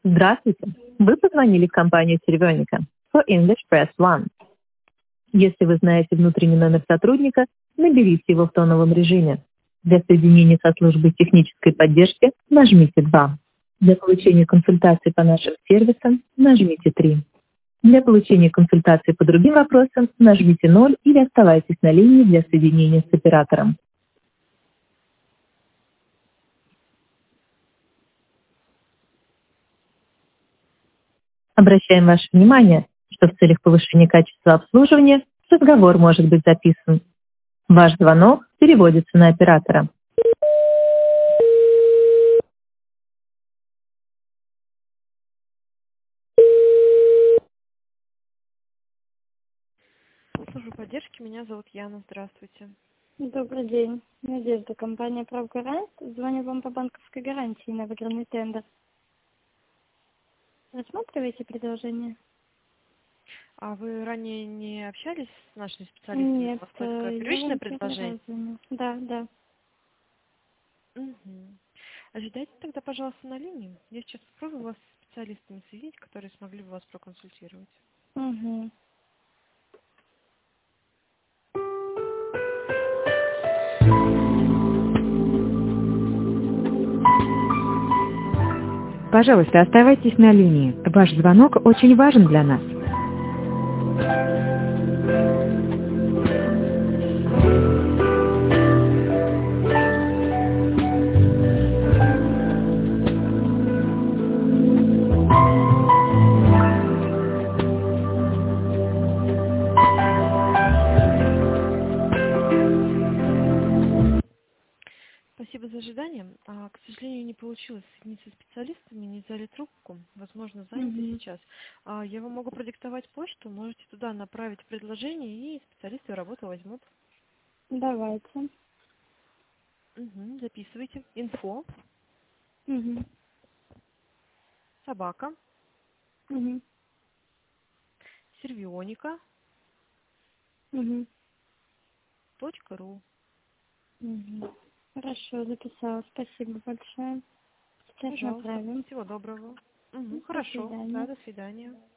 Здравствуйте. Вы позвонили в компанию Cervenica. For English, press 1. Если вы знаете внутренний номер сотрудника, наберите его в тоновом режиме. Для соединения со службой технической поддержки нажмите 2. Для получения консультации по нашим сервисам нажмите 3. Для получения консультации по другим вопросам нажмите 0 или оставайтесь на линии для соединения с оператором. Обращаем ваше внимание, что в целях повышения качества обслуживания разговор может быть записан. Ваш звонок переводится на оператора. Служба поддержки, меня зовут Яна, здравствуйте. Добрый день. Надежда, компания «Правгарант». Звоню вам по банковской гарантии на выигранный тендер. Рассматриваете предложение? А вы ранее не общались с нашими специалистами? Нет, У вас только я первичное вам первый предложение? раз звоню. Да, да. Угу. Ожидайте тогда, пожалуйста, на линии. Я сейчас попробую вас с специалистами соединить, которые смогли бы вас проконсультировать. Угу. Пожалуйста, оставайтесь на линии. Ваш звонок очень важен для нас. Спасибо за ожидание. К сожалению, не получилось соединиться с специалистами, не взяли трубку. Возможно, заняты Угу. сейчас. Я вам могу продиктовать почту, можете туда направить предложение, и специалисты работу возьмут. Давайте. Угу. Записывайте. Инфо, Угу. собака, Угу. сервионика.ру. Угу. Угу. Хорошо, записала. Спасибо большое. Сейчас Пожалуйста. направим. Всего доброго. До Хорошо. Да, свидания. до свидания.